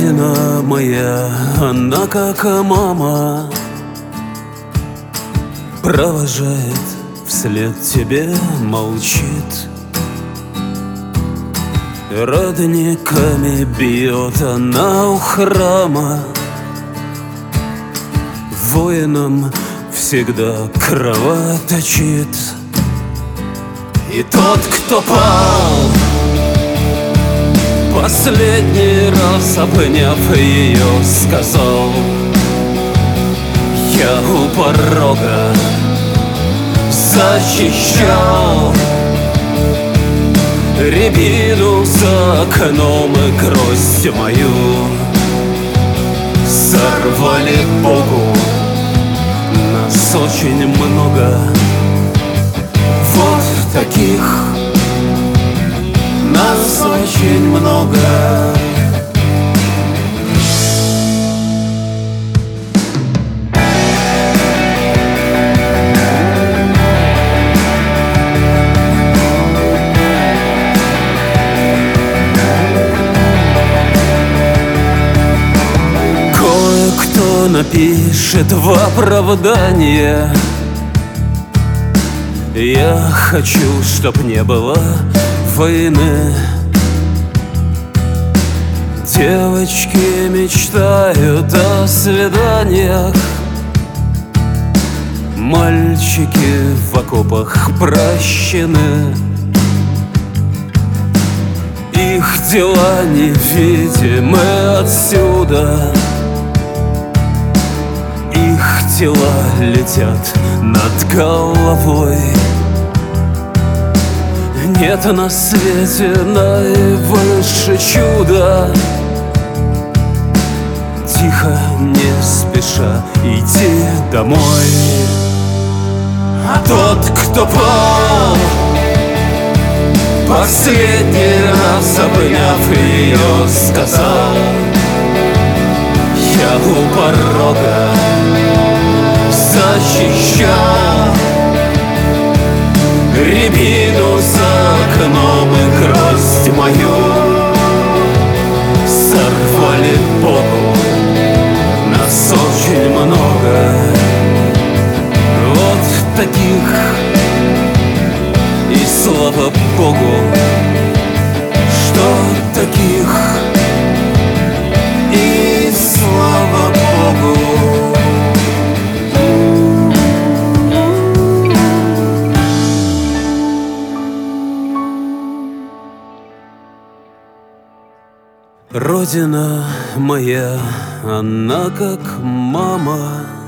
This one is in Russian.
Родина моя, она как мама, провожает вслед тебе, молчит. Родниками бьет она у храма, воинам всегда кровоточит. И тот, кто пал, последний раз обняв ее, сказал: я у порога защищал рябину за окном, и гроздь мою сорвали Богу. Нас очень много, вот таких, нас очень много. Кое-кто напишет в оправдание: я хочу, чтоб не было войны. Девочки мечтают о свиданиях, мальчики в окопах прощены. Их дела невидимы отсюда, их тела летят над головой. Нет на свете наивысше чуда, тихо, не спеша идти домой. А тот, кто пал, последний раз обняв ее, сказал: я у порога защищал рябину за окном, и гроздь мою сорвали Богу. Нас очень много, вот таких, и слава Богу, что таких, и слава Богу. Родина моя, она как мама,